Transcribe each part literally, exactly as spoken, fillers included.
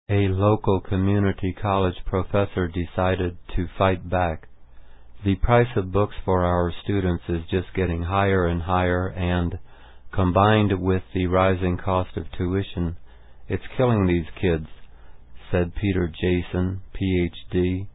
A local community college professor decided to fight back. The price of books for our students is just getting higher and higher, and, combined with the rising cost of tuition, it's killing these kids, said Peter Jason, P H D.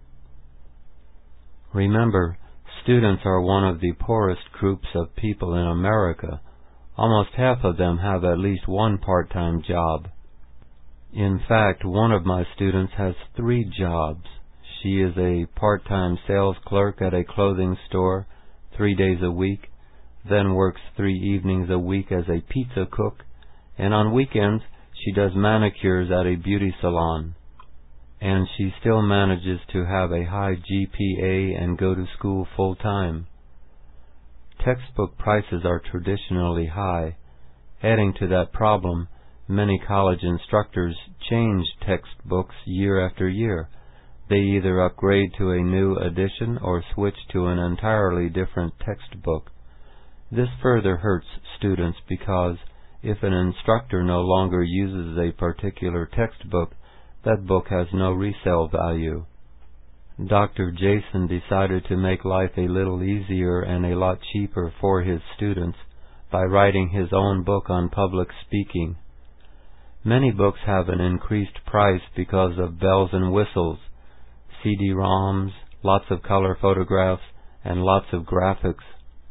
Remember, students are one of the poorest groups of people in America. Almost half of them have at least one part-time job. In fact, one of my students has three jobs. She is a part-time sales clerk at a clothing store three days a week, then works three evenings a week as a pizza cook, and on weekends she does manicures at a beauty salon. And she still manages to have a high G P A and go to school full-time. Textbook prices are traditionally high. Adding to that problem, many college instructors change textbooks year after year. They either upgrade to a new edition or switch to an entirely different textbook. This further hurts students because if an instructor no longer uses a particular textbook, that book has no resale value. Doctor Jason decided to make life a little easier and a lot cheaper for his students by writing his own book on public speaking. Many books have an increased price because of bells and whistles, C D ROMs, lots of color photographs, and lots of graphics.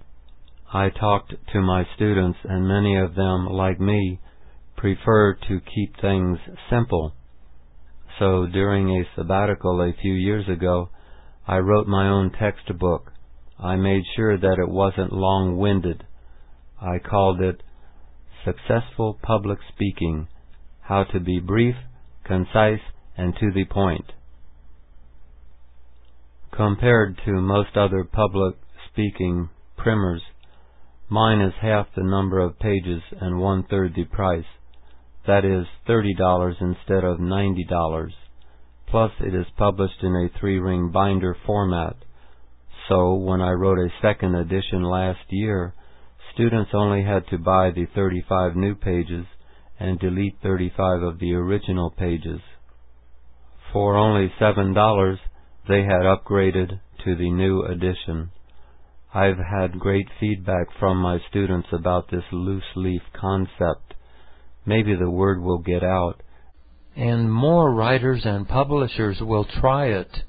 I talked to my students, and many of them, like me, prefer to keep things simple. So during a sabbatical a few years ago, I wrote my own textbook. I made sure that it wasn't long-winded. I called it Successful Public Speaking: How to Be Brief, Concise, and to the Point. Compared to most other public speaking primers, mine is half the number of pages and one-third the price. That is thirty dollars instead of ninety dollars. Plus, it is published in a three-ring binder format. So, when I wrote a second edition last year, students only had to buy the thirty-five new pages and delete thirty-five of the original pages. For only seven dollars, they had upgraded to the new edition. I've had great feedback from my students about this loose-leaf concept. Maybe the word will get out, and more writers and publishers will try it.